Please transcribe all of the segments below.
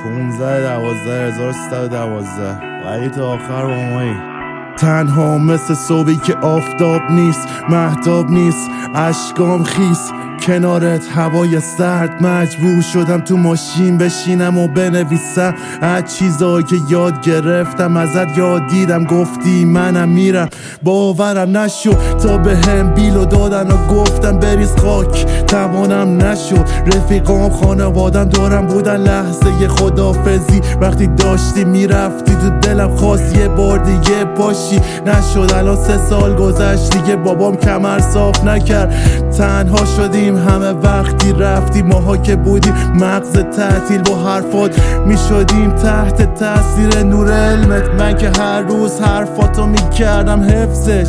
15/12/1312 ولی تا آخر با مایی. تنها مثل صبحی که آفتاب نیست، مهتاب نیست، اشکام خیس کنارت هوای سرد. مجبور شدم تو ماشین بشینم و بنویسم از چیزایی که یاد گرفتم ازت. یاد دیدم گفتی منم میرم، باورم نشد تا به هم بیلو دادن و گفتم بریز خاک. توانم نشد، رفیقام خانوادم دارم بودن لحظه خدافزی. وقتی داشتی میرفتی تو دلم خواست یه بار دیگه باشی. نشد الان 3 سال گذشت دیگه بابام کمر صاف نکرد. تنها شدیم همه وقتی رفتی. ماها که بودیم مغز تعطیل با حرفات میشدیم تحت تاثیر نور علمت. من که هر روز حرفاتو میکردم حفظش.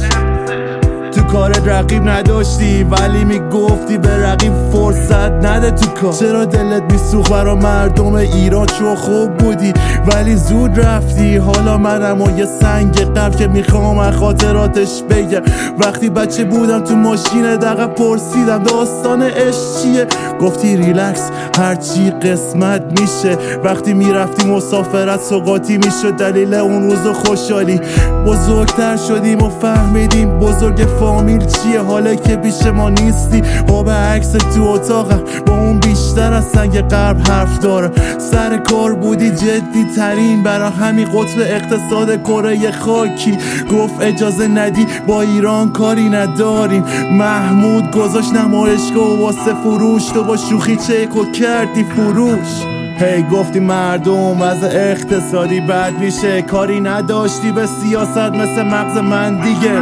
تو کار رقیب نداشتی ولی میگفتی به رقیب فرصت نده تو کار. چرا دلت میسوخت برا مردم ایران؟ چو خوب بودی ولی زود رفتی. حالا منم و یه سنگ قلب که میخوام از خاطراتش بگم. وقتی بچه بودم تو ماشین دقیقه پرسیدم داستان عشق چیه؟ گفتی ریلکس هرچی قسمت میشه. وقتی میرفتی مسافرت سوقاتی میشد دلیل اون روز خوشحالی. بزرگتر شدیم و فهمیدیم بزرگ فامیل چیه. حالا که پیش ما نیستی با به عکس تو اتاقم با اون بیشتر از سنگ قلب حرف دارم. سر کار بودی جدی ترین برا همین قطب اقتصاد کره خاکی. گفت اجازه ندی با ایران کاری نداریم. محمود گذاشت نمایشگاه و واسه فروش تو با شوخی چکو کردی فروش. هی گفتی مردم وضع اقتصادی بد میشه. کاری نداشتی به سیاست مثل مغز من دیگه.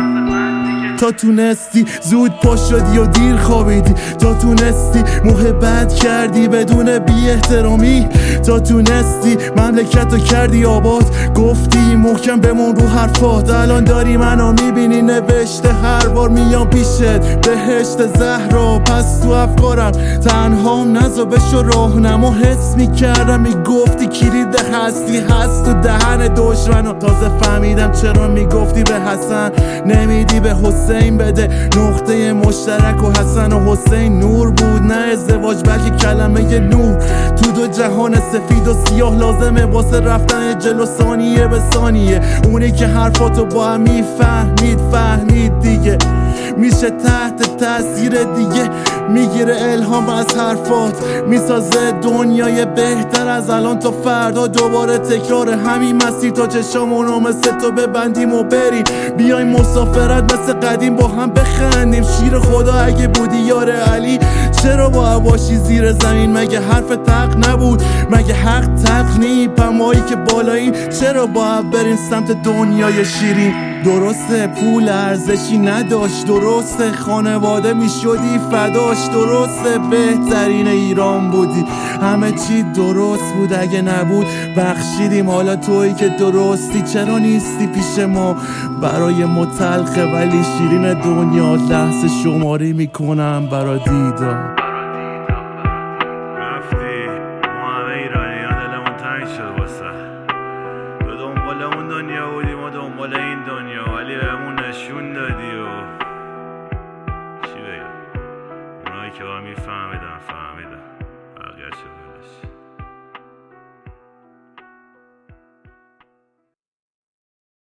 تا تونستی زود پا شدی و دیر خوابیدی. تا تونستی محبت کردی بدون بی احترامی. تا تونستی مملکتو کردی آباد. گفتی محکم بمون رو حرفات. الان داری منو میبینی نوشته هر بار میام پیشت بهشت زهرا. پس تو افکارم تنهام نزا بشو راهنما. حس میکردم میگفتی کلید هستی هست تو دهن دشمنم. تازه فهمیدم چرا میگفتی به حسن نمیدی به حسین بده. نقطه مشترک و حسن و حسین نور بود نه ازدواج بلکه کلمه نور. تو دو جهان سفید و سیاه لازمه واسه رفتن جلو ثانیه به ثانیه. اونی که حرفاتو با هم فهمید دیگه میشه تحت تاثیر دیگه. میگیره الهام از حرفات میسازه دنیای بهتر از الان تا فردا. دوباره تکرار همین مسیر تا چشامونو مثل تو ببندیم و بریم. بیایم مسافرت مثل قدیم با هم بخندیم. شیر خدا اگه بودی یار علی چرا با باشی زیر زمین؟ مگه حرف تق نبود؟ مگه حق تق نی؟ پمایی که بالاییم چرا با بریم سمت دنیای شیرین؟ درسته پول ارزشی نداشت، درسته خانواده میشدی فداش، درسته بهترین ایران بودی، همه چی درست بود. اگه نبود بخشیدیم. حالا تویی که درستی چرا نیستی پیش ما؟ برای متلخه ولی شیرین دنیا لحظه شماری میکنم برا دیدار. رفتی ما همه ایرانی ها دلمون تنگ شد واسه تو. دنبال اون دنیا بودیم و دنبال این دنیا ولی بهمون نشون دادی و چی بگم اونایی که با میفهمیدن